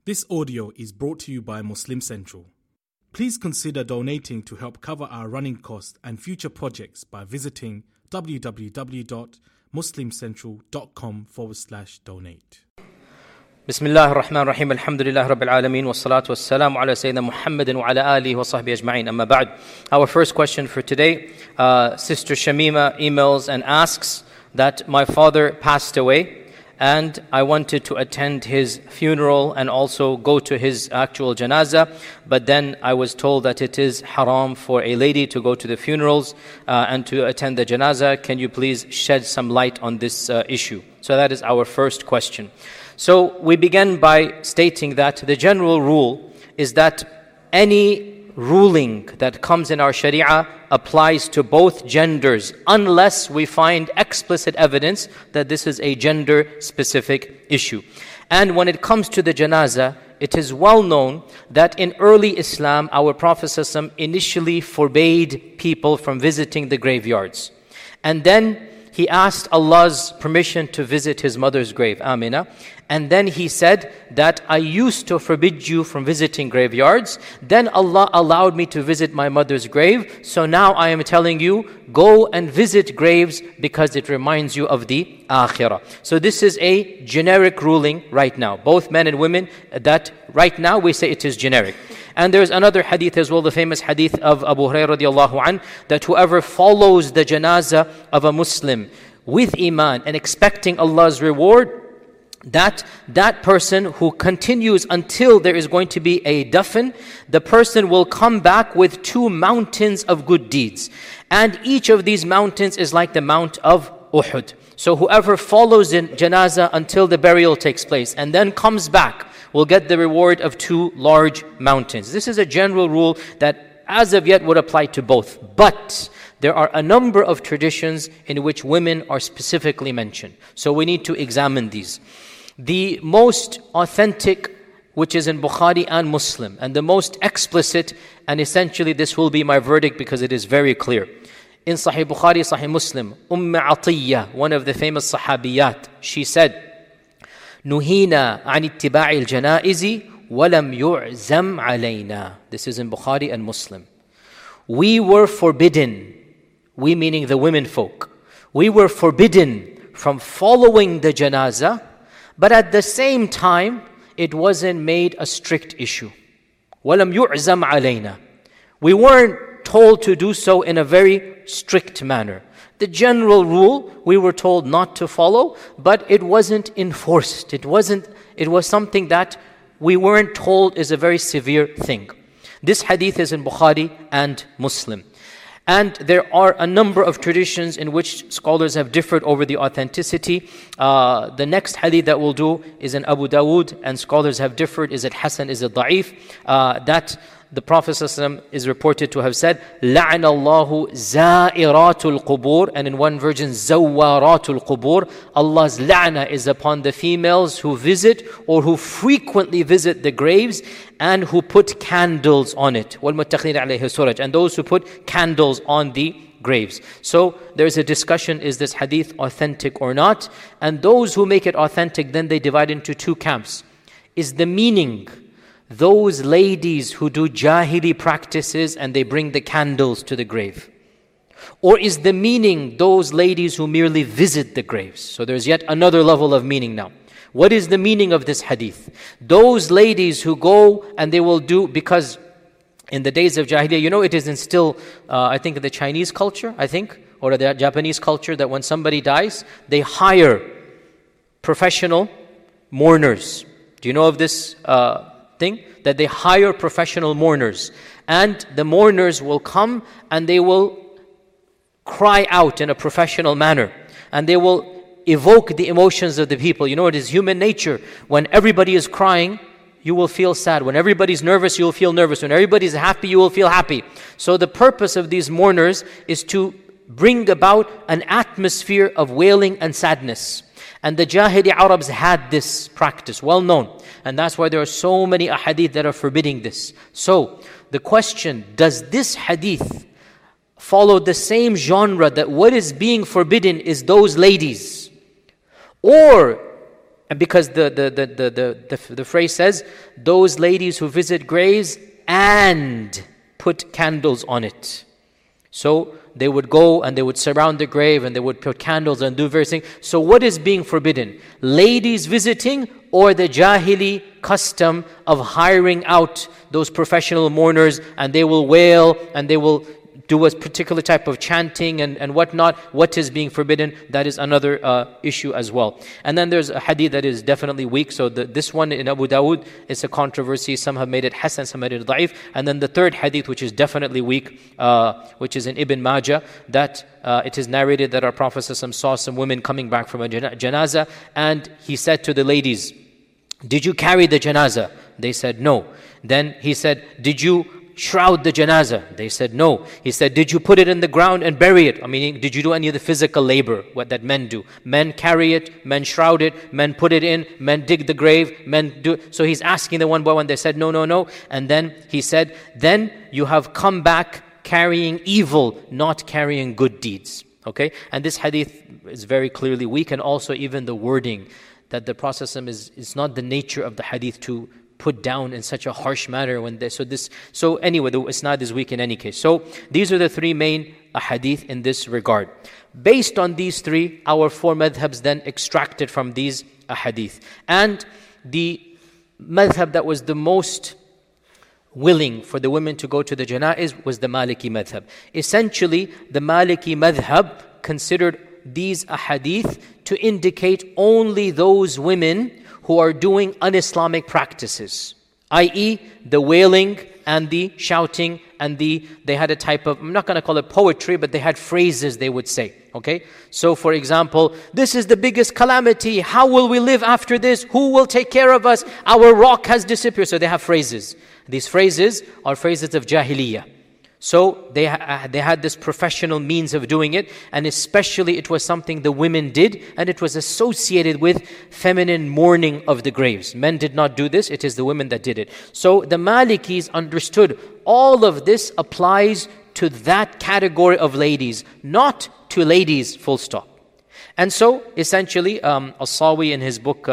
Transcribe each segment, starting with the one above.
This audio is brought to you by Muslim Central. Please consider donating to help cover our running costs and future projects by visiting www.muslimcentral.com/donate. بسم الله الرحمن الرحيم الحمد لله رب العالمين والصلاة والسلام على سيدنا محمد وعلى آله وصحبه أجمعين أما بعد. Our first question for today, Sister Shamima emails and asks that my father passed away and I wanted to attend his funeral and also go to his actual janazah, but then I was told that it is haram for a lady to go to the funerals and to attend the janazah. Can you please shed some light on this issue? So that is our first question. So we begin by stating that the general rule is that any ruling that comes in our Sharia applies to both genders unless we find explicit evidence that this is a gender-specific issue. And when it comes to the janazah, it is well known that in early Islam, our Prophet ﷺ initially forbade people from visiting the graveyards. And then he asked Allah's permission to visit his mother's grave, Amina. And then he said that I used to forbid you from visiting graveyards. Then Allah allowed me to visit my mother's grave. So now I am telling you, go and visit graves because it reminds you of the akhirah. So this is a generic ruling right now. Both men and women, that right now we say it is generic. And there's another hadith as well, the famous hadith of Abu Hurairah radiallahu anh, that whoever follows the janazah of a Muslim with iman and expecting Allah's reward, that person who continues until there is going to be a dafn, the person will come back with 2 mountains of good deeds. And each of these mountains is like the Mount of Uhud. So whoever follows in janazah until the burial takes place and then comes back will get the reward of 2 large mountains. This is a general rule that as of yet would apply to both. But there are a number of traditions in which women are specifically mentioned. So we need to examine these. The most authentic, which is in Bukhari and Muslim, and the most explicit, and essentially this will be my verdict because it is very clear. In Sahih Bukhari, Sahih Muslim, Atiyya, one of the famous Sahabiyat, she said, Nuhina an ittiba'i al-janaizi walam yu'zam alayna. This is in Bukhari and Muslim. We were forbidden, we meaning the women folk, we were forbidden from following the janazah, but at the same time, it wasn't made a strict issue. وَلَمْ يُعْزَمْ عَلَيْنَا. We weren't told to do so in a very strict manner. The general rule, we were told not to follow, but it wasn't enforced. It was something that we weren't told is a very severe thing. This hadith is in Bukhari and Muslim. And there are a number of traditions in which scholars have differed over the authenticity. The next hadith that we'll do is in Abu Dawood, and scholars have differed. Is it Hasan, is it Da'if? That the Prophet ﷺ is reported to have said, لَعْنَ اللَّهُ زَائِرَاتُ الْقُبُورِ, and in one version, زَوَّارَاتُ الْقُبُورِ. Allah's la'na is upon the females who visit or who frequently visit the graves and who put candles on it. وَالْمُتَّخِذِينَ عَلَيْهِ السُّرَجِ, and those who put candles on the graves. So there's a discussion, is this hadith authentic or not? And those who make it authentic, then they divide into 2 camps. Is the meaning those ladies who do jahili practices and they bring the candles to the grave? Or is the meaning those ladies who merely visit the graves? So there's yet another level of meaning now. What is the meaning of this hadith? Those ladies who go and they will do, because in the days of Jahiliyyah, it is instilled, I think in the Chinese culture, or the Japanese culture, that when somebody dies, they hire professional mourners. Do you know of this thing? That they hire professional mourners. And the mourners will come and they will cry out in a professional manner. And they will evoke the emotions of the people. It is human nature. When everybody is crying, you will feel sad. When everybody's nervous, you will feel nervous. When everybody's happy, you will feel happy. So the purpose of these mourners is to bring about an atmosphere of wailing and sadness. And the Jahili Arabs had this practice, well known. And that's why there are so many ahadith that are forbidding this. So, the question, does this hadith follow the same genre that what is being forbidden is those ladies? Or And because the phrase says, those ladies who visit graves and put candles on it. So they would go and they would surround the grave and they would put candles and do various things. So what is being forbidden? Ladies visiting or the Jahili custom of hiring out those professional mourners, and they will wail and they will do a particular type of chanting and whatnot. What is being forbidden? That is another issue as well. And then there's a hadith that is definitely weak. So this one in Abu Dawood is a controversy. Some have made it hasan, some made it da'if. And then the third hadith, which is definitely weak, which is in Ibn Majah, that it is narrated that our Prophet saw some women coming back from a janazah, and he said to the ladies, did you carry the janazah? They said no. Then he said, did you shroud the janazah? They said no. He said, did you put it in the ground and bury it? Meaning, did you do any of the physical labor, what that men do? Men carry it, men shroud it, men put it in, men dig the grave, men do. So he's asking them one by one. They said no. And then he said, then you have come back carrying evil, not carrying good deeds. Okay? And this hadith is very clearly weak, and also even the wording that the Prophet is not the nature of the hadith to put down in such a harsh manner. So anyway, the isnad is weak in any case. So these are the three main hadith in this regard. Based on these three, our four madhabs then extracted from these hadith. And the madhab that was the most willing for the women to go to the janaiz was the Maliki madhab. Essentially, the Maliki madhab considered these ahadith to indicate only those women who are doing un-Islamic practices, i.e. the wailing and the shouting and they had a type of, I'm not going to call it poetry, but they had phrases they would say, okay? So for example, this is the biggest calamity, how will we live after this, who will take care of us, our rock has disappeared. So they have phrases. These phrases are phrases of Jahiliyyah. So they had this professional means of doing it, and especially it was something the women did, and it was associated with feminine mourning of the graves. Men did not do this, it is the women that did it. So the Malikis understood all of this applies to that category of ladies, not to ladies full stop. And so essentially As-Sawi in his book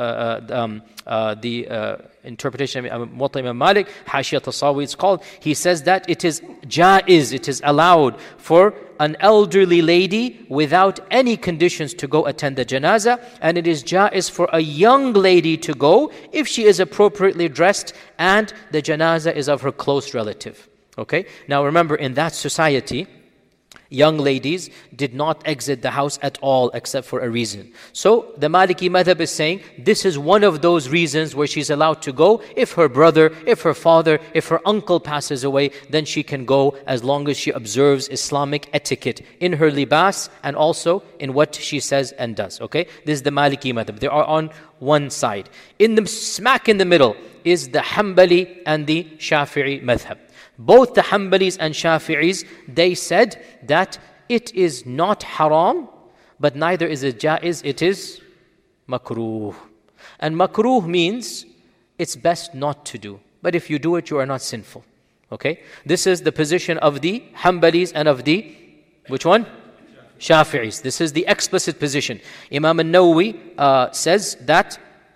the interpretation of Muwatta Imam Malik, Hashiyat As-Sawi it's called, he says that it is jaiz, it is allowed for an elderly lady without any conditions to go attend the janazah, and it is jaiz for a young lady to go if she is appropriately dressed and the janazah is of her close relative. Okay? Now remember, in that society, young ladies did not exit the house at all except for a reason. So the Maliki madhab is saying this is one of those reasons where she's allowed to go. If her brother, if her father, if her uncle passes away, then she can go as long as she observes Islamic etiquette in her libas and also in what she says and does. Okay, this is the Maliki madhab. They are on one side. Smack in the middle is the Hanbali and the Shafi'i madhab. Both the Hanbalis and Shafi'is, they said that it is not haram, but neither is it jaiz, it is makruh. And makruh means it's best not to do. But if you do it, you are not sinful. Okay? This is the position of the Hanbalis and of the, which one? Shafi'is. This is the explicit position. Imam al-Nawawi says that,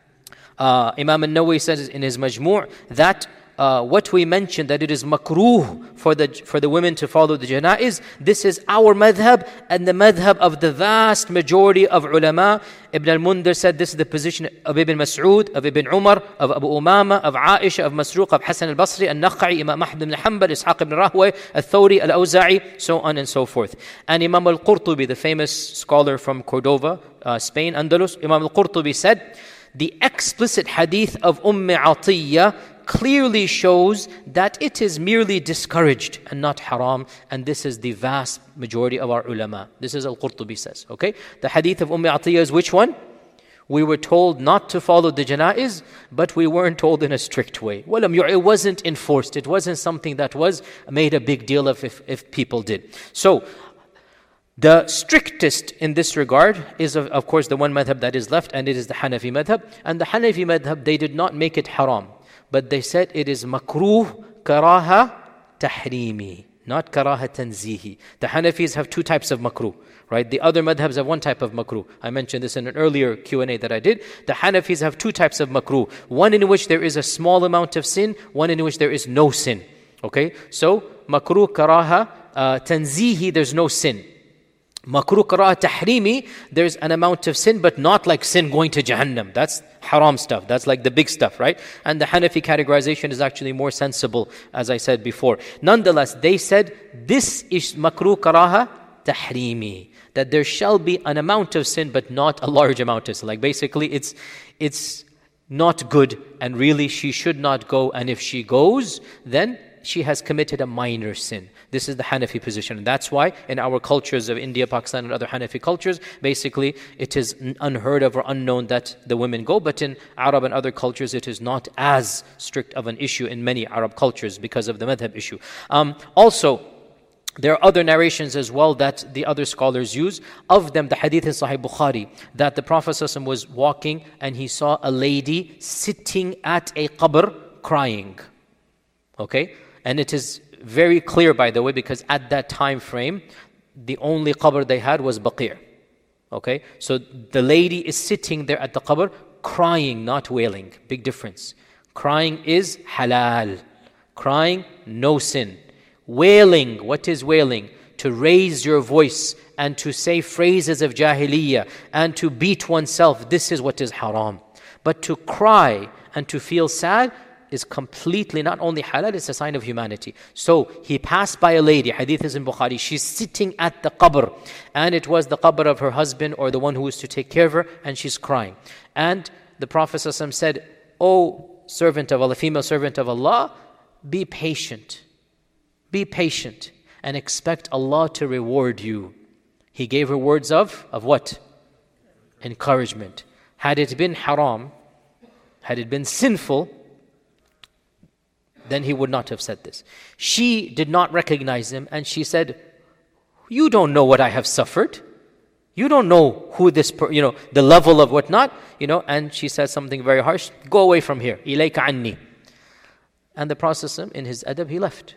Imam al-Nawawi says in his Majmu' that what we mentioned, that it is makruh for the women to follow the janaiz, this is our madhab and the madhab of the vast majority of ulama. Ibn al-Mundhir said this is the position of Ibn Mas'ud, of Ibn Umar, of Abu Umama, of Aisha, of Masruq, of Hasan al-Basri, al-Nakha'i, Imam Ahmad ibn Hanbal, Ishaq ibn Rahway, al-Thawri, al-Awza'i, so on and so forth. And Imam al-Qurtubi, the famous scholar from Cordova, Spain, Andalus, Imam al-Qurtubi said, the explicit hadith of Atiyya clearly shows that it is merely discouraged and not haram, and this is the vast majority of our ulama. This is Al-Qurtubi says, okay? The hadith of Atiyya is which one? We were told not to follow the janaiz, but we weren't told in a strict way. It wasn't enforced. It wasn't something that was made a big deal of if people did. So, the strictest in this regard is of course the one madhab that is left, and it is the Hanafi madhab. And the Hanafi madhab, they did not make it haram, but they said it is makruh karaha tahrimi, not karaha tanzihi. The Hanafis have two types of makruh, right? The other madhabs have one type of makruh. I mentioned this in an earlier Q&A that I did. The Hanafis have two types of makruh. One in which there is a small amount of sin, one in which there is no sin. Okay? So, makruh karaha tanzihi, there's no sin. Makruh karaha tahrimi, there's an amount of sin, but not like sin going to Jahannam. That's haram stuff. That's like the big stuff, right? And the Hanafi categorization is actually more sensible, as I said before. Nonetheless, they said, this is makruh karaha tahrimi, that there shall be an amount of sin, but not a large amount of sin. Like basically, it's not good, and really she should not go, and if she goes, then she has committed a minor sin. This is the Hanafi position. And that's why in our cultures of India, Pakistan and other Hanafi cultures, basically it is unheard of or unknown that the women go. But in Arab and other cultures, it is not as strict of an issue in many Arab cultures because of the madhab issue. Also, there are other narrations as well that the other scholars use. Of them, the hadith in Sahih Bukhari, that the Prophet ﷺ was walking and he saw a lady sitting at a qabr crying. Okay? And it is very clear, by the way, because at that time frame, the only qabr they had was Baqi'. Okay? So the lady is sitting there at the qabr, crying, not wailing. Big difference. Crying is halal. Crying, no sin. Wailing, what is wailing? To raise your voice and to say phrases of jahiliyyah and to beat oneself, this is what is haram. But to cry and to feel sad is completely not only halal, it's a sign of humanity. So he passed by a lady, hadith is in Bukhari, she's sitting at the qabr, and it was the qabr of her husband or the one who was to take care of her, and she's crying. And the Prophet ﷺ said, "O servant of Allah, female servant of Allah, be patient. Be patient and expect Allah to reward you." He gave her words of what? Encouragement. Had it been haram, had it been sinful, then he would not have said this. She did not recognize him, and she said, "You don't know what I have suffered. You don't know who this, the level of whatnot, And she said something very harsh. "Go away from here. Ilayka anni." And the Prophet, in his adab, he left.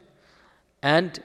And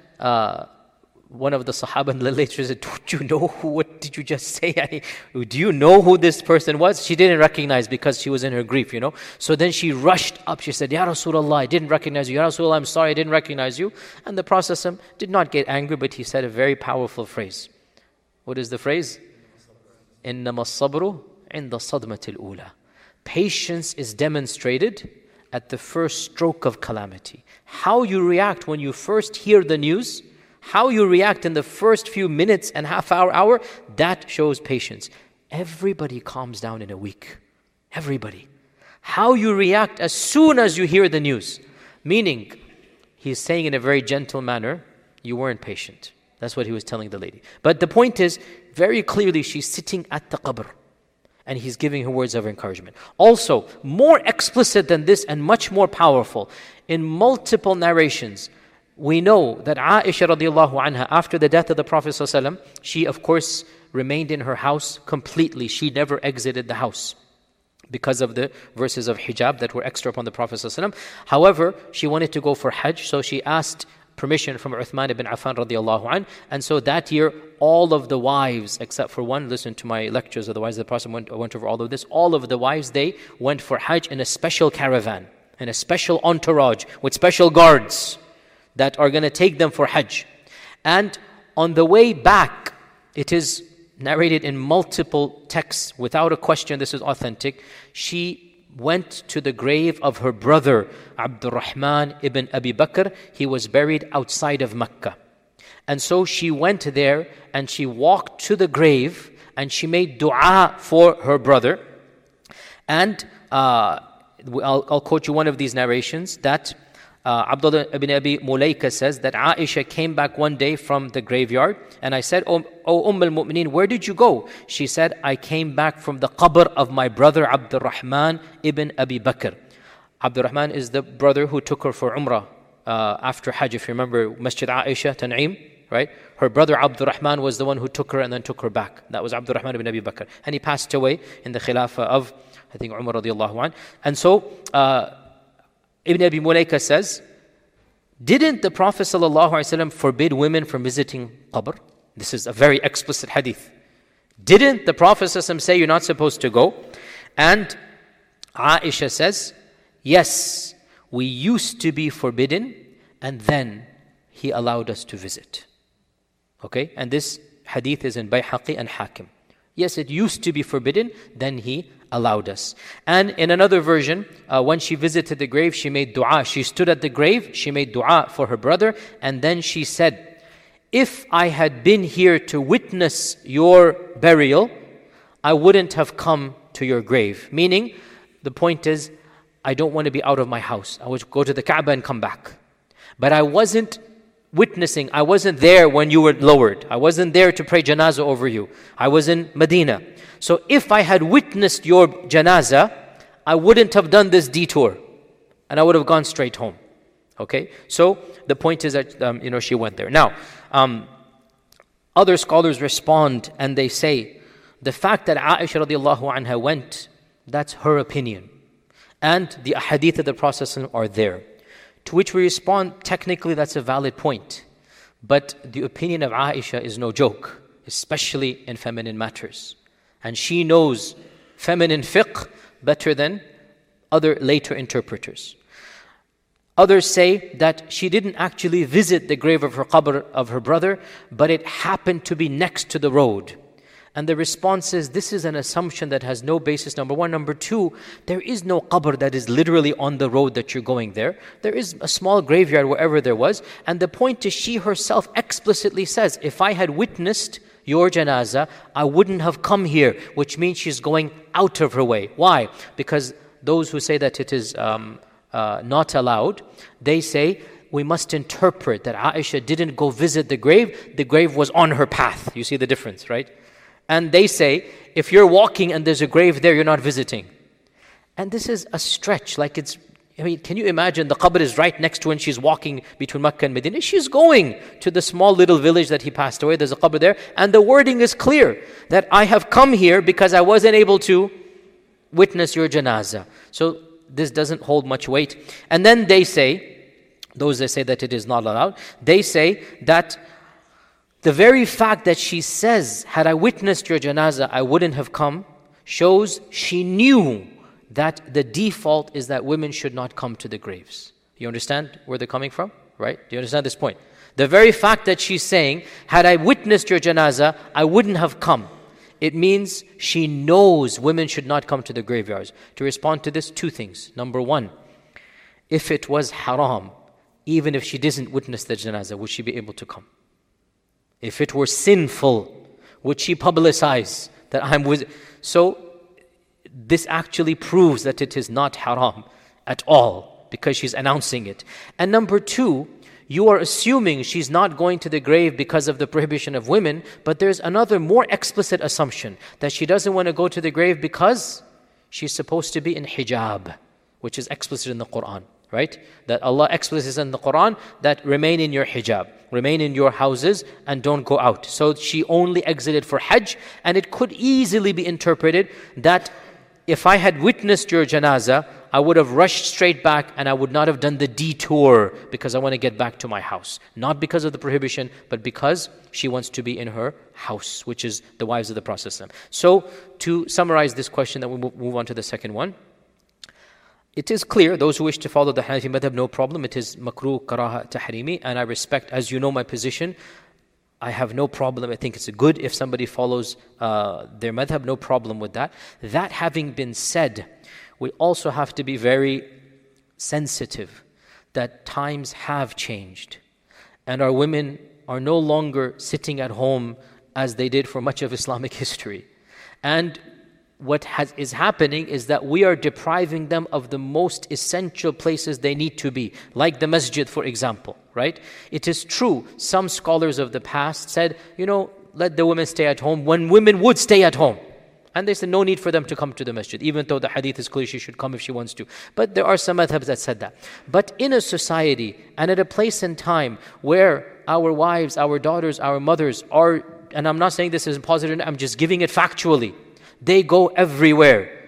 one of the Sahaba later said, "Don't you know what did you just say? Do you know who this person was?" She didn't recognize because she was in her grief, So then she rushed up. She said, "Ya Rasulullah, I didn't recognize you. Ya Rasulullah, I'm sorry, I didn't recognize you." And the Prophet did not get angry, but he said a very powerful phrase. What is the phrase? إِنَّمَا الصَّبْرُ عِنْدَ الصَّدْمَةِ الْأُولَى. Patience is demonstrated at the first stroke of calamity. How you react when you first hear the news, how you react in the first few minutes and half hour, that shows patience. Everybody calms down in a week. Everybody. How you react as soon as you hear the news. Meaning, he's saying in a very gentle manner, you weren't patient. That's what he was telling the lady. But the point is, very clearly, she's sitting at the qabr. And he's giving her words of encouragement. Also, more explicit than this and much more powerful, in multiple narrations, we know that Aisha radiallahu anha, after the death of the Prophet ﷺ, she of course remained in her house completely. She never exited the house because of the verses of hijab that were extra upon the Prophet ﷺ. However, she wanted to go for Hajj, so she asked permission from Uthman ibn Affan radiallahu anh. And so that year, all of the wives, except for one, listen to my lectures, otherwise the Prophet went over all of this, all of the wives, they went for Hajj in a special caravan, in a special entourage, with special guards that are going to take them for Hajj. And on the way back, it is narrated in multiple texts, without a question, this is authentic, she went to the grave of her brother, Abdurrahman ibn Abi Bakr. He was buried outside of Mecca. And so she went there and she walked to the grave and she made dua for her brother. And I'll quote you one of these narrations that Abdullah ibn Abi Mulaika says that Aisha came back one day from the graveyard and I said, "O al-Mu'mineen, where did you go?" She said, "I came back from the qabr of my brother Abdurrahman ibn Abi Bakr." Abdurrahman is the brother who took her for Umrah after Hajj. If you remember Masjid Aisha, Tan'im, right? Her brother Abdurrahman was the one who took her and then took her back. That was Abdurrahman ibn Abi Bakr. And he passed away in the Khilafah of, I think, Umar radiallahu anh. And so, Ibn Abi Mulaika says, Didn't the Prophet ﷺ forbid women from visiting qabr? This is a very explicit hadith. Didn't the Prophet ﷺ say you're not supposed to go? And Aisha says, yes, we used to be forbidden and then he allowed us to visit. Okay, and this hadith is in Bayhaqi and Hakim. Yes, it used to be forbidden, then he allowed us. And in another version, when she visited the grave, she made dua. She stood at the grave, she made dua for her brother, and then she said, if I had been here to witness your burial, I wouldn't have come to your grave. Meaning, the point is, I don't want to be out of my house. I would go to the Kaaba and come back. But I wasn't witnessing, I wasn't there when you were lowered. I wasn't there to pray janazah over you. I was in Medina. So if I had witnessed your janazah, I wouldn't have done this detour. And I would have gone straight home. Okay? So the point is that, she went there. Now, other scholars respond and they say, the fact that Aisha radiallahu anha went, that's her opinion. And the ahadith of the Prophet are there. To which we respond, technically that's a valid point. But the opinion of Aisha is no joke, especially in feminine matters. And she knows feminine fiqh better than other later interpreters. Others say that she didn't actually visit the grave of her qabr of her brother, but it happened to be next to the road. And the response is, this is an assumption that has no basis, number one. Number two, there is no qabr that is literally on the road that you're going there. There is a small graveyard wherever there was. And the point is, she herself explicitly says, if I had witnessed your janazah, I wouldn't have come here, which means she's going out of her way. Why? Because those who say that it is not allowed, they say, we must interpret that Aisha didn't go visit the grave was on her path. You see the difference, right? And they say, if you're walking and there's a grave there, you're not visiting. And this is a stretch. Can you imagine the qabr is right next to when she's walking between Makkah and Medina? She's going to the small little village that he passed away. There's a qabr there. And the wording is clear, that I have come here because I wasn't able to witness your janazah. So this doesn't hold much weight. And then they say, those that say that it is not allowed, they say that the very fact that she says, had I witnessed your janazah, I wouldn't have come, shows she knew that the default is that women should not come to the graves. You understand where they're coming from? Right? Do you understand this point? The very fact that she's saying, had I witnessed your janazah, I wouldn't have come. It means she knows women should not come to the graveyards. To respond to this, two things. Number one, if it was haram, even if she didn't witness the janazah, would she be able to come? If it were sinful, would she publicize that I'm with? So this actually proves that it is not haram at all, because she's announcing it. And number two, you are assuming she's not going to the grave because of the prohibition of women, but there's another more explicit assumption, that she doesn't want to go to the grave because she's supposed to be in hijab, which is explicit in the Quran. Right? That Allah explicitly says in the Quran that remain in your hijab, remain in your houses and don't go out. So she only exited for Hajj, and it could easily be interpreted that if I had witnessed your janazah, I would have rushed straight back and I would not have done the detour because I want to get back to my house. Not because of the prohibition, but because she wants to be in her house, which is the wives of the Prophet. So to summarize this question, then we'll move on to the second one. It is clear, those who wish to follow the Hanafi madhab, no problem. It is makruh, karaha, tahrimi. And I respect, as you know my position, I have no problem. I think it's good if somebody follows their madhab, no problem with that. That having been said, we also have to be very sensitive that times have changed. And our women are no longer sitting at home as they did for much of Islamic history. And what is happening is that we are depriving them of the most essential places they need to be, like the masjid, for example, right? It is true, some scholars of the past said, let the women stay at home when women would stay at home. And they said no need for them to come to the masjid, even though the hadith is clear she should come if she wants to. But there are some madhabs that said that. But in a society and at a place and time where our wives, our daughters, our mothers are, and I'm not saying this is positive, I'm just giving it factually, they go everywhere.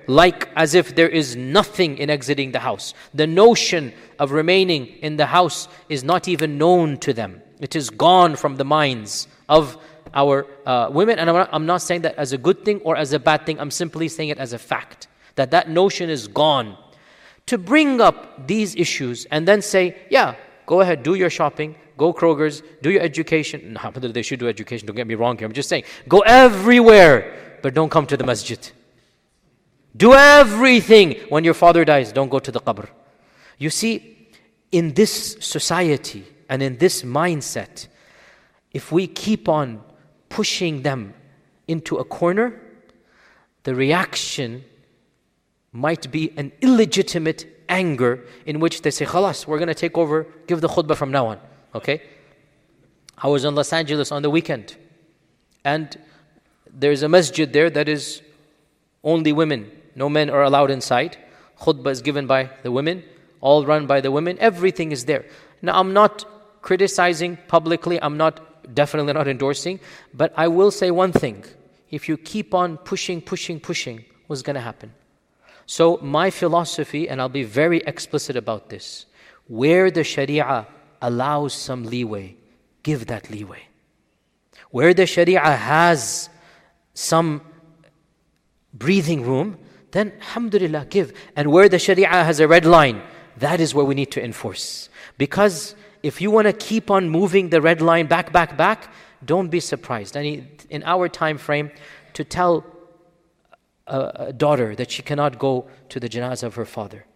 like as if there is nothing in exiting the house. The notion of remaining in the house is not even known to them. It is gone from the minds of our women. And I'm not saying that as a good thing or as a bad thing. I'm simply saying it as a fact, that notion is gone. To bring up these issues and then say, yeah, go ahead, do your shopping, go Kroger's, do your education. No, they should do education, don't get me wrong here. I'm just saying, go everywhere, but don't come to the masjid. Do everything. When your father dies, don't go to the qabr. You see, in this society and in this mindset, if we keep on pushing them into a corner, the reaction might be an illegitimate anger in which they say, khalas, we're going to take over, give the khutbah from now on. Okay? I was in Los Angeles on the weekend, and there's a masjid there that is only women. No men are allowed inside. Khutbah is given by the women, all run by the women. Everything is there. Now, I'm not criticizing publicly. I'm definitely not endorsing. But I will say one thing. If you keep on pushing, what's going to happen? So my philosophy, and I'll be very explicit about this, where the Sharia allows some leeway, give that leeway. Where the Sharia has some breathing room, then alhamdulillah, give. And where the Sharia has a red line, that is where we need to enforce. Because if you want to keep on moving the red line back, don't be surprised. In our time frame, to tell a daughter that she cannot go to the janazah of her father,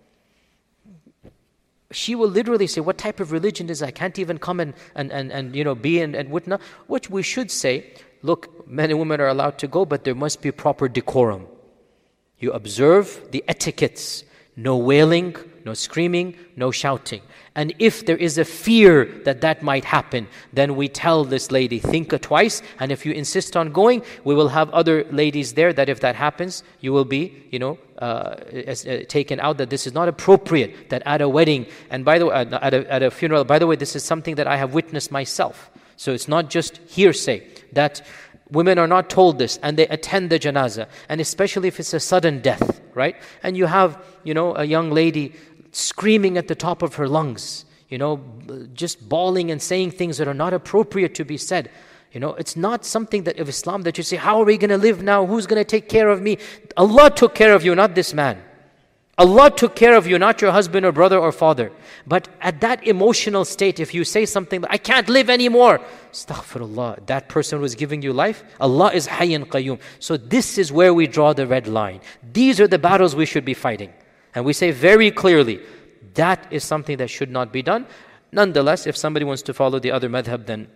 she will literally say, what type of religion is that? I can't even come and be and whatnot. Which we should say, look, men and women are allowed to go, but there must be proper decorum. You observe the etiquettes. No wailing, no screaming, no shouting. And if there is a fear that might happen, then we tell this lady, think twice. And if you insist on going, we will have other ladies there that if that happens, you will be, taken out, that this is not appropriate, that at a wedding, and by the way, at a funeral, by the way, this is something that I have witnessed myself. So it's not just hearsay, that women are not told this and they attend the janazah, and especially if it's a sudden death, right? And you have, a young lady screaming at the top of her lungs, just bawling and saying things that are not appropriate to be said. It's not something that of Islam that you say, how are we going to live now? Who's going to take care of me? Allah took care of you, not this man. Allah took care of you, not your husband or brother or father. But at that emotional state, if you say something like, I can't live anymore, astaghfirullah, that person was giving you life. Allah is Hayyan Qayyum. So this is where we draw the red line. These are the battles we should be fighting. And we say very clearly, that is something that should not be done. Nonetheless, if somebody wants to follow the other madhab, then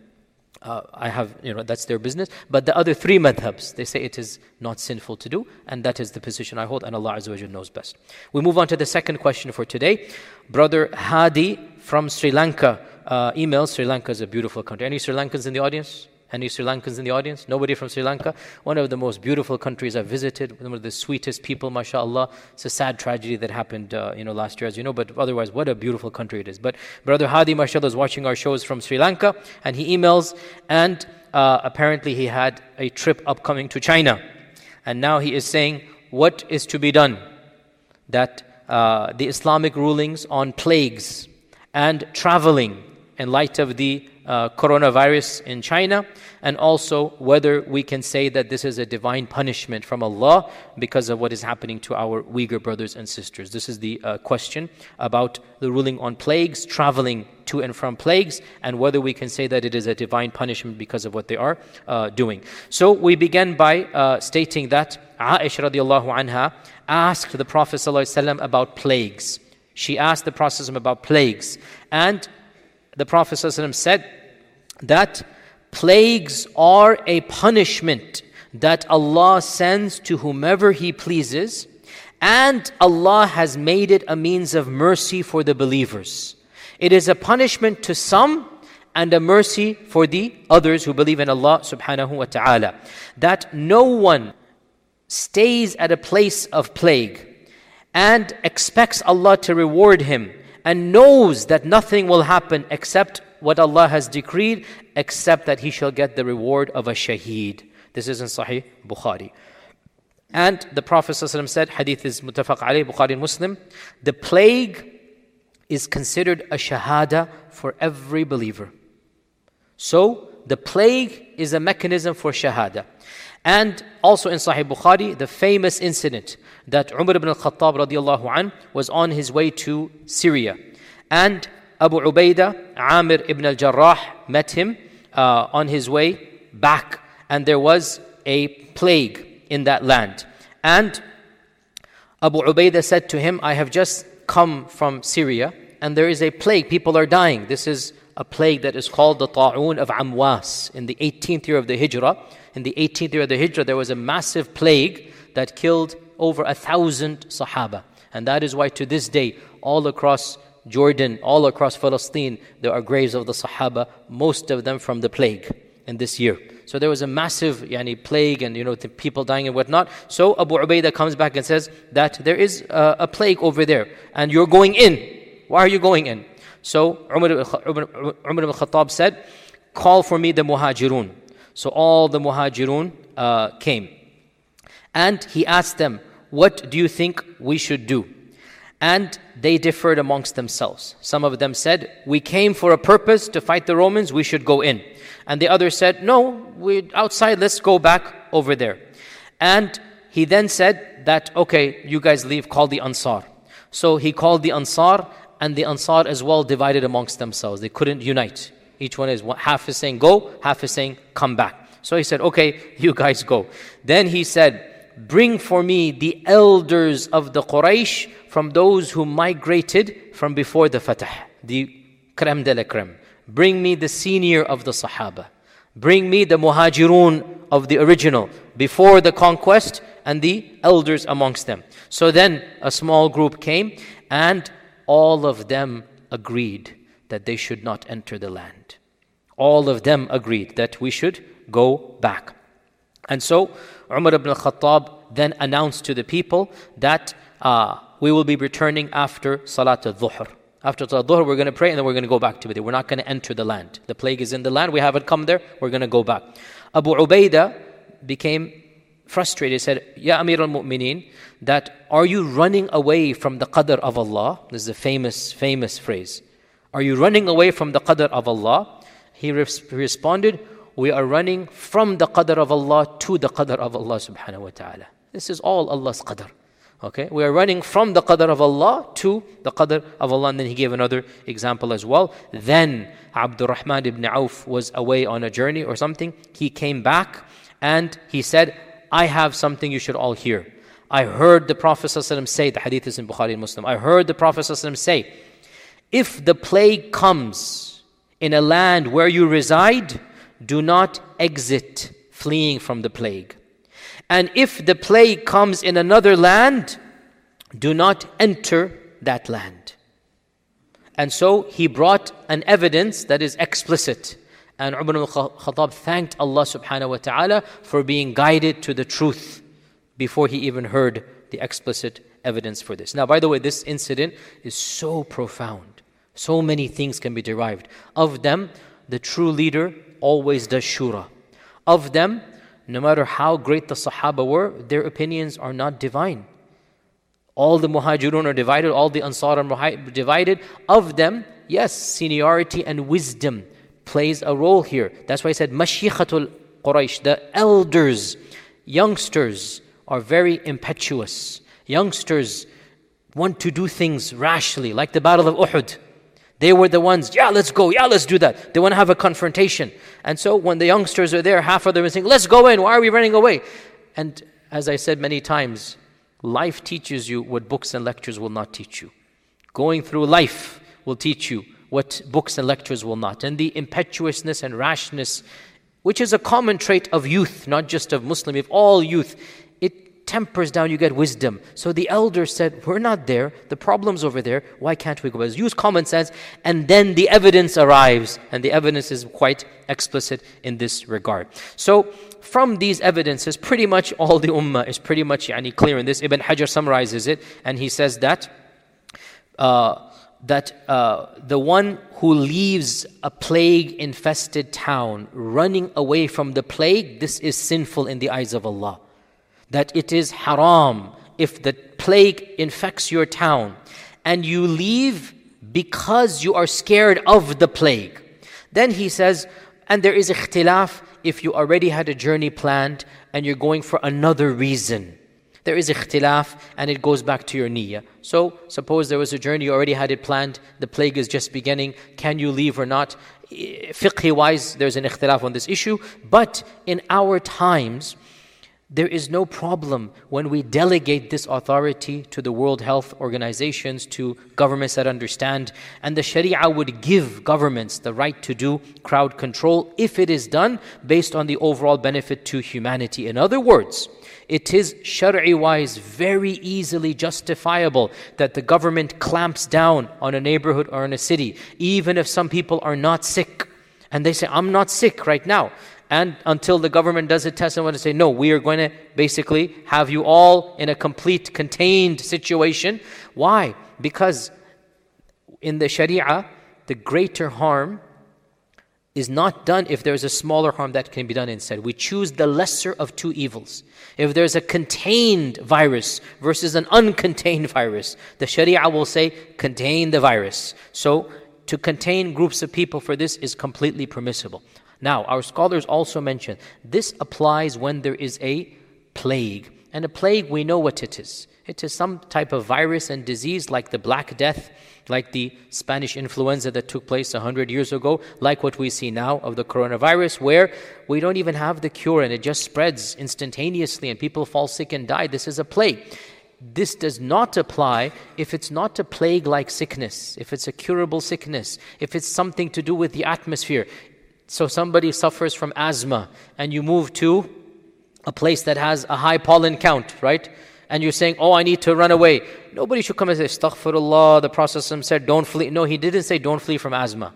that's their business. But the other three madhabs, they say it is not sinful to do, and that is the position I hold, and Allah Azza wa Jalla knows best. We move on to the second question for today. Brother Hadi from Sri Lanka emails. Sri Lanka is a beautiful country. Any Sri Lankans in the audience? Any Sri Lankans in the audience? Nobody from Sri Lanka? One of the most beautiful countries I've visited, one of the sweetest people, mashallah. It's a sad tragedy that happened last year, as you know, but otherwise, what a beautiful country it is. But Brother Hadi, mashallah, is watching our shows from Sri Lanka, and he emails, and apparently he had a trip upcoming to China. And now he is saying, what is to be done? That the Islamic rulings on plagues and traveling in light of the coronavirus in China, and also whether we can say that this is a divine punishment from Allah because of what is happening to our Uyghur brothers and sisters. This is the question about the ruling on plagues, traveling to and from plagues, and whether we can say that it is a divine punishment because of what they are doing. So we begin by stating that Aisha radiallahu anha asked the Prophet ﷺ about plagues. She asked the Prophet ﷺ about plagues, and the Prophet ﷺ said that plagues are a punishment that Allah sends to whomever He pleases, and Allah has made it a means of mercy for the believers. It is a punishment to some and a mercy for the others who believe in Allah subhanahu wa ta'ala. That no one stays at a place of plague and expects Allah to reward him, and knows that nothing will happen except what Allah has decreed, except that he shall get the reward of a shaheed. This is in Sahih Bukhari. And the Prophet ﷺ said, hadith is muttafaq alayh, Bukhari and Muslim, the plague is considered a shahada for every believer. So, the plague is a mechanism for shahada. And also in Sahih Bukhari, the famous incident that Umar ibn al-Khattab radiallahu anh was on his way to Syria. And Abu Ubaidah, Amir ibn al-Jarrah, met him on his way back. And there was a plague in that land. And Abu Ubaidah said to him, I have just come from Syria and there is a plague. People are dying. This is a plague that is called the Ta'un of Amwas. In the 18th year of the Hijrah, there was a massive plague that killed over 1,000 Sahaba. And that is why to this day, all across Jordan, all across Palestine, there are graves of the Sahaba, most of them from the plague in this year. So there was a massive plague and the people dying and whatnot. So Abu Ubaidah comes back and says that there is a plague over there and you're going in. Why are you going in? So Umar ibn Khattab said, call for me the Muhajirun. So all the Muhajirun came. And he asked them, what do you think we should do? And they differed amongst themselves. Some of them said, we came for a purpose to fight the Romans, we should go in. And the others said, no, we're outside, let's go back over there. And he then said that, okay, you guys leave, call the Ansar. So he called the Ansar, and the Ansar as well divided amongst themselves. They couldn't unite. Each one is, half is saying go, half is saying come back. So he said, okay, you guys go. Then he said, bring for me the elders of the Quraysh from those who migrated from before the Fatah, the crème de la crème. Bring me the senior of the Sahaba. Bring me the Muhajirun of the original, before the conquest, and the elders amongst them. So then a small group came, and all of them agreed that they should not enter the land. All of them agreed that we should go back. And so Umar ibn al-Khattab then announced to the people that we will be returning after Salat al-Dhuhr. After Salat al-Dhuhr, we're going to pray and then we're going to go back to Medina. We're not going to enter the land. The plague is in the land. We haven't come there. We're going to go back. Abu Ubaidah became frustrated. He said, Ya Amir al-Mu'mineen, that are you running away from the qadr of Allah? This is a famous phrase. Are you running away from the qadr of Allah? He responded, we are running from the qadr of Allah to the qadr of Allah subhanahu wa ta'ala. This is all Allah's qadr. Okay, we are running from the qadr of Allah to the qadr of Allah. And then he gave another example as well. Then Abdurrahman ibn Auf was away on a journey or something. He came back and he said, I have something you should all hear. I heard the Prophet ﷺ say, the hadith is in Bukhari and Muslim, I heard the Prophet ﷺ say, if the plague comes in a land where you reside, do not exit fleeing from the plague. And if the plague comes in another land, do not enter that land. And so he brought an evidence that is explicit. And Umar al-Khattab thanked Allah subhanahu wa ta'ala for being guided to the truth before he even heard the explicit evidence for this. Now, by the way, this incident is so profound. So many things can be derived. Of them, the true leader always does shura. Of them, no matter how great the Sahaba were, their opinions are not divine. All the Muhajirun are divided, all the Ansar are divided. Of them, yes, seniority and wisdom plays a role here. That's why he said, Mashikhatul Quraysh, the elders, youngsters are very impetuous. Youngsters want to do things rashly, like the Battle of Uhud. They were the ones, yeah, let's go, yeah, let's do that. They want to have a confrontation. And so when the youngsters are there, half of them are saying, let's go in, why are we running away? And as I said many times, life teaches you what books and lectures will not teach you. Going through life will teach you what books and lectures will not. And the impetuousness and rashness, which is a common trait of youth, not just of Muslim, of all youth, it tempers down, you get wisdom. So the elders said, we're not there, the problem's over there, why can't we go? Use common sense, and then the evidence arrives, and the evidence is quite explicit in this regard. So from these evidences, pretty much all the ummah is pretty much clear in this. Ibn Hajar summarizes it, and he says that the one who leaves a plague-infested town running away from the plague, this is sinful in the eyes of Allah. that it is haram if the plague infects your town and you leave because you are scared of the plague. Then he says, and there is ikhtilaf if you already had a journey planned and you're going for another reason. There is ikhtilaf and it goes back to your niyyah. So suppose there was a journey, you already had it planned, the plague is just beginning, can you leave or not? Fiqhi-wise, there's an ikhtilaf on this issue. But in our times, there is no problem when we delegate this authority to the World Health Organizations, to governments that understand. And the Sharia would give governments the right to do crowd control if it is done based on the overall benefit to humanity. In other words, it is Shari'i-wise very easily justifiable that the government clamps down on a neighborhood or in a city, even if some people are not sick. And they say, I'm not sick right now. And until the government does a test and want to say, no, we are going to basically have you all in a complete contained situation. Why? Because in the Sharia, the greater harm is not done if there's a smaller harm that can be done instead. We choose the lesser of two evils. If there's a contained virus versus an uncontained virus, the Sharia will say, contain the virus. So to contain groups of people for this is completely permissible. Now, our scholars also mention this applies when there is a plague. And a plague, we know what it is. It is some type of virus and disease like the Black Death, like the Spanish influenza that took place 100 years ago, like what we see now of the coronavirus, where we don't even have the cure and it just spreads instantaneously and people fall sick and die. This is a plague. This does not apply if it's not a plague-like sickness, if it's a curable sickness, if it's something to do with the atmosphere. So somebody suffers from asthma and you move to a place that has a high pollen count, right? And you're saying, oh, I need to run away. Nobody should come and say, astaghfirullah, the Prophet said, don't flee. No, he didn't say, don't flee from asthma.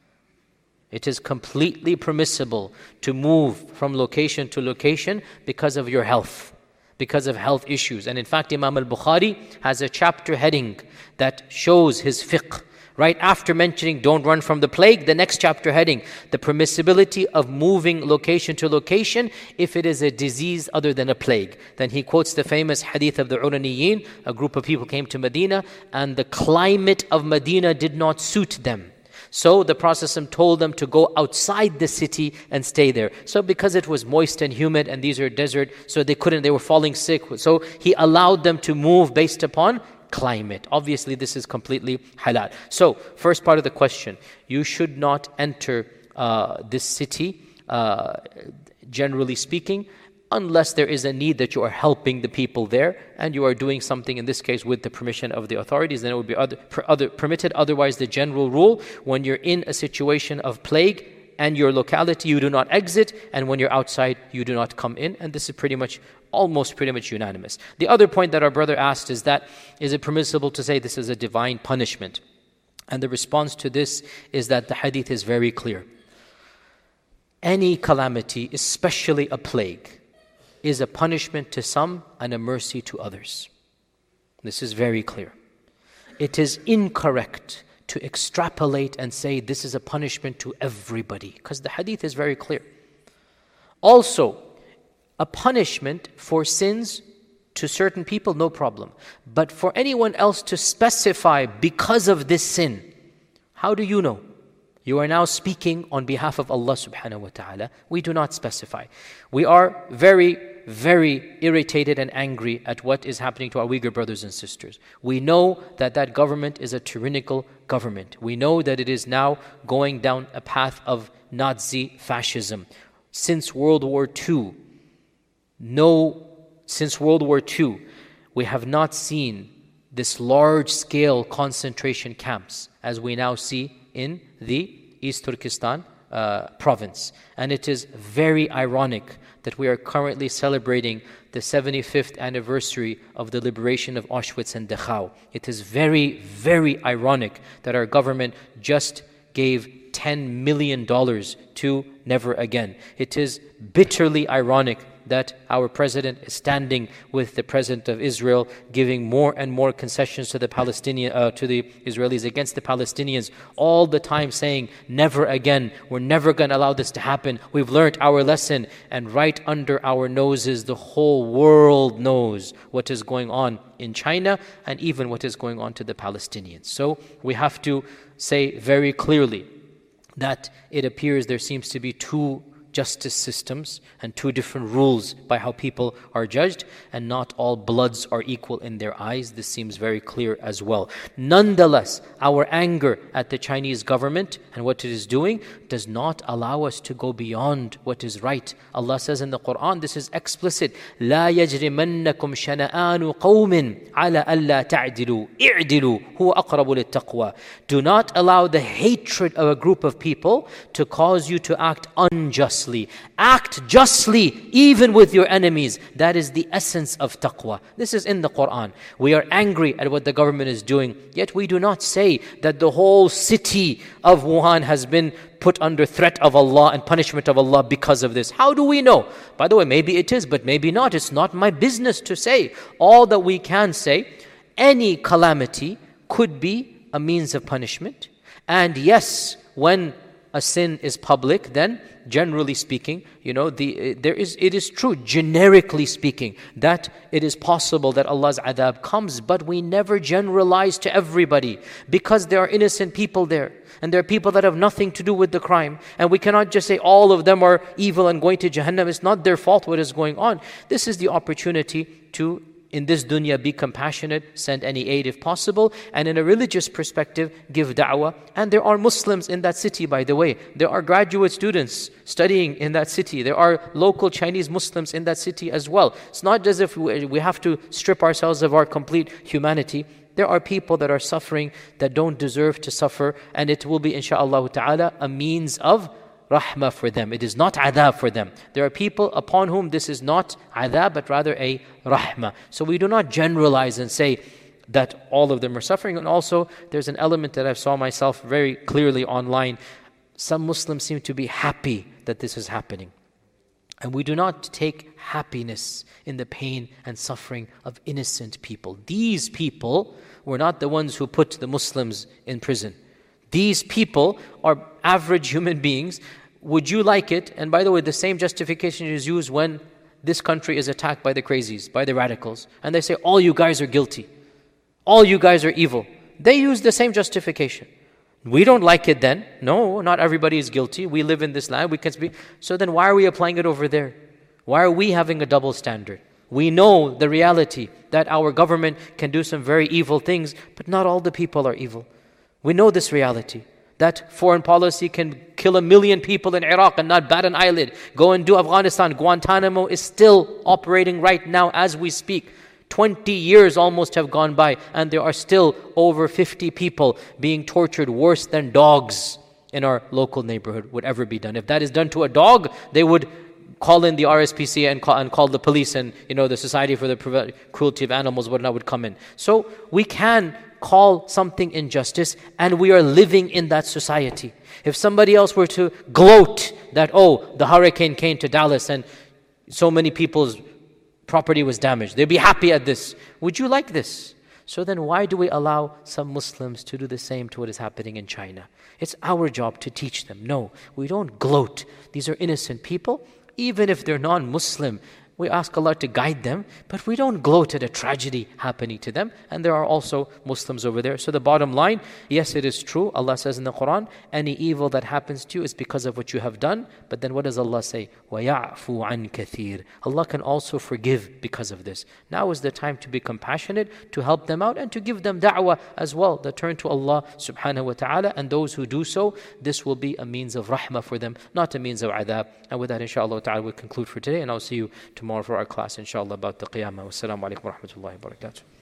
It is completely permissible to move from location to location because of your health, because of health issues. And in fact, Imam al-Bukhari has a chapter heading that shows his fiqh. Right after mentioning don't run from the plague, the next chapter heading, the permissibility of moving location to location if it is a disease other than a plague. Then he quotes the famous hadith of the Uraniyin. A group of people came to Medina and the climate of Medina did not suit them. So the Prophet told them to go outside the city and stay there. So because it was moist and humid and these are desert, so they were falling sick. So he allowed them to move based upon climate. Obviously, this is completely halal. So, first part of the question, you should not enter this city, generally speaking, unless there is a need that you are helping the people there and you are doing something, in this case, with the permission of the authorities, then it would be permitted. Otherwise, the general rule, when you're in a situation of plague and your locality, you do not exit, and when you're outside, you do not come in. And this is almost pretty much unanimous. The other point that our brother asked is it permissible to say this is a divine punishment? And the response to this is that the hadith is very clear. Any calamity, especially a plague, is a punishment to some and a mercy to others. This is very clear. It is incorrect to extrapolate and say this is a punishment to everybody, because the hadith is very clear. Also, a punishment for sins to certain people, no problem. But for anyone else to specify because of this sin, how do you know? You are now speaking on behalf of Allah subhanahu wa ta'ala. We do not specify. We are very, very irritated and angry at what is happening to our Uyghur brothers and sisters. We know that government is a tyrannical government. We know that it is now going down a path of Nazi fascism. Since World War II, we have not seen this large-scale concentration camps as we now see in the East Turkestan province. And it is very ironic that we are currently celebrating the 75th anniversary of the liberation of Auschwitz and Dachau. It is very, very ironic that our government just gave $10 million to Never Again. It is bitterly ironic that our president is standing with the president of Israel, giving more and more concessions to the Israelis against the Palestinians, all the time saying, never again, we're never going to allow this to happen. We've learned our lesson. And right under our noses, the whole world knows what is going on in China and even what is going on to the Palestinians. So we have to say very clearly that it appears there seems to be two justice systems and two different rules by how people are judged, and not all bloods are equal in their eyes. This seems very clear as well. Nonetheless, our anger at the Chinese government and what it is doing does not allow us to go beyond what is right. Allah says in the Quran, this is explicit, لا يجرمنكم شنآن قوم على ألا تعدلوا اعدلوا هو أقرب للتقوى. Do not allow the hatred of a group of people to cause you to act unjustly. Act justly even with your enemies. That is the essence of taqwa. This is in the Quran. We are angry at what the government is doing, yet we do not say that the whole city of Wuhan has been put under threat of Allah and punishment of Allah because of this. How do we know? By the way, maybe it is, but maybe not. It's not my business to say. All that we can say, any calamity could be a means of punishment. And yes, when a sin is public, then generally speaking, it is true, generically speaking, that it is possible that Allah's adab comes, but we never generalize to everybody, because there are innocent people there, and there are people that have nothing to do with the crime, and we cannot just say all of them are evil and going to Jahannam. It's not their fault what is going on. This is the opportunity to, in this dunya, be compassionate, send any aid if possible, and in a religious perspective, give da'wah. And there are Muslims in that city, by the way. There are graduate students studying in that city. There are local Chinese Muslims in that city as well. It's not as if we have to strip ourselves of our complete humanity. There are people that are suffering that don't deserve to suffer, and it will be, insha'Allah ta'ala, a means of rahmah for them. It is not adab for them. There are people upon whom this is not adab, but rather a rahmah. So we do not generalize and say that all of them are suffering. And also, there's an element that I saw myself very clearly online. Some Muslims seem to be happy that this is happening. And we do not take happiness in the pain and suffering of innocent people. These people were not the ones who put the Muslims in prison. These people are average human beings. Would you like it? And by the way, the same justification is used when this country is attacked by the crazies, by the radicals. And they say, all you guys are guilty. All you guys are evil. They use the same justification. We don't like it then. No, not everybody is guilty. We live in this land. We can speak. So then why are we applying it over there? Why are we having a double standard? We know the reality that our government can do some very evil things, but not all the people are evil. We know this reality, that foreign policy can kill 1 million people in Iraq and not bat an eyelid. Go and do Afghanistan. Guantanamo is still operating right now as we speak. 20 years almost have gone by, and there are still over 50 people being tortured worse than dogs in our local neighborhood would ever be done. If that is done to a dog, they would call in the RSPCA and call the police, and the Society for the Cruelty of Animals would come in. So we can call something injustice, and we are living in that society. If somebody else were to gloat that, the hurricane came to Dallas and so many people's property was damaged, they'd be happy at this. Would you like this? So then why do we allow some Muslims to do the same to what is happening in China? It's our job to teach them. No, we don't gloat. These are innocent people. Even if they're non-Muslim, we ask Allah to guide them, but we don't gloat at a tragedy happening to them. And there are also Muslims over there. So the bottom line, yes, it is true. Allah says in the Quran, any evil that happens to you is because of what you have done. But then what does Allah say? وَيَعْفُوا عَنْ كَثِيرٍ. Allah can also forgive because of this. Now is the time to be compassionate, to help them out, and to give them da'wah as well. They turn to Allah subhanahu wa ta'ala, and those who do so, this will be a means of rahmah for them, not a means of adab. And with that, inshallah ta'ala, we'll conclude for today, and I'll see you tomorrow for our class, inshallah, about the Qiyamah. Wassalamu alaikum wa rahmatullahi wa barakatuh.